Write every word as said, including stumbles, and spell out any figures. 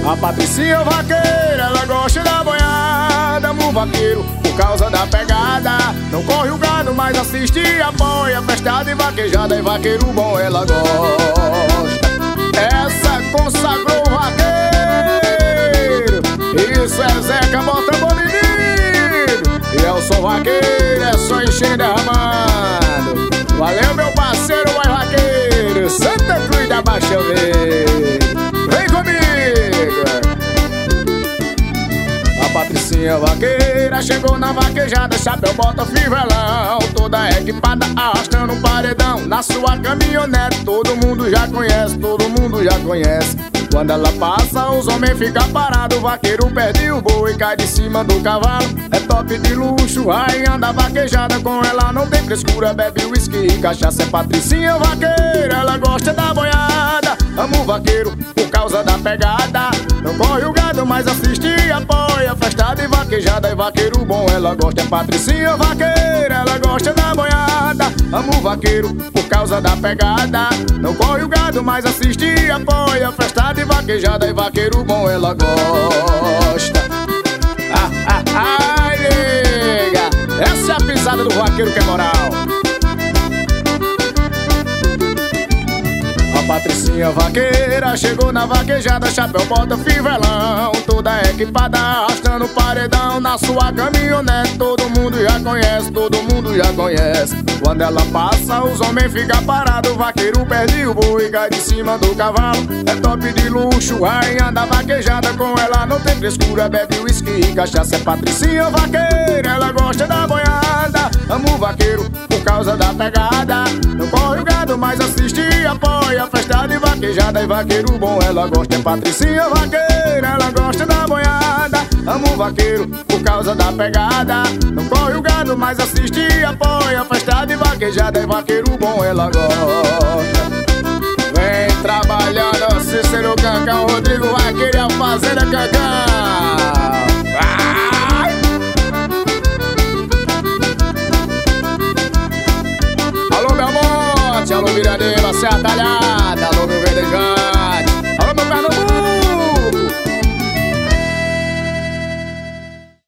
A Patricinha vaqueira, ela gosta da boiada. Amo o vaqueiro por causa da pegada. Não corre o gado, mas assiste e apoia. Festada e vaquejada, e vaqueiro bom ela gosta. Essa consagrou o vaqueiro. Isso é Zeca, bota bom menino. E eu sou vaqueiro, é só encher derramando. Valeu meu parceiro, vai vaqueiro. Santa Cruz da Baixa Verde. Vem comigo. A Patricinha vaqueira chegou na vaquejada, chapéu, bota, fivelão, toda equipada, arrastando um paredão na sua caminhonete. Todo mundo já conhece, todo mundo já conhece. Quando ela passa, os homens ficam parados. O vaqueiro perde o boi e cai de cima do cavalo. É top de luxo, rainha da vaquejada. Com ela não tem frescura, bebe uísque e cachaça. É Patricinha vaqueira, ela gosta da boiada. Amo o vaqueiro por causa da pegada. Não corre o gado, mas assiste e apoia. Festada e vaquejada, e vaqueiro bom ela gosta. É Patricinha vaqueira, ela gosta da boiada. Amo o vaqueiro por causa da pegada. Não corre o gado, mas assiste e apoia. Festada e vaquejada, e vaqueiro bom ela gosta. Ah, ah, ai, nega, essa é a pisada do vaqueiro que é moral. A Patricinha vaqueira chegou na vaquejada, chapéu, bota, fivelão, toda equipada, arrastando o paredão na sua caminhonete. Todo mundo já conhece, todo mundo já conhece. Quando ela passa, os homens ficam parados. O vaqueiro perde o boi e cai de cima do cavalo. É top de luxo, rainha da vaquejada. Com ela não tem frescura, bebe uísque e cachaça. É Patricinha vaqueira, ela gosta da boiada. Amo o vaqueiro por causa da pegada. Não corre o gado, mas assiste e apoia. Festada e vaquejada, e vaqueiro bom ela gosta. É Patricinha vaqueira, ela gosta da boiada. Amo o vaqueiro por causa da pegada. Não corre o gado, mas assiste e apoia. Festada e vaquejada, e vaqueiro bom ela gosta. Vem trabalhando Cícero Cancão, Rodrigo Vaqueiro e a Fazenda Cancão. Ai! Alô Belmonte, alô Viradeira, Serra Talhada.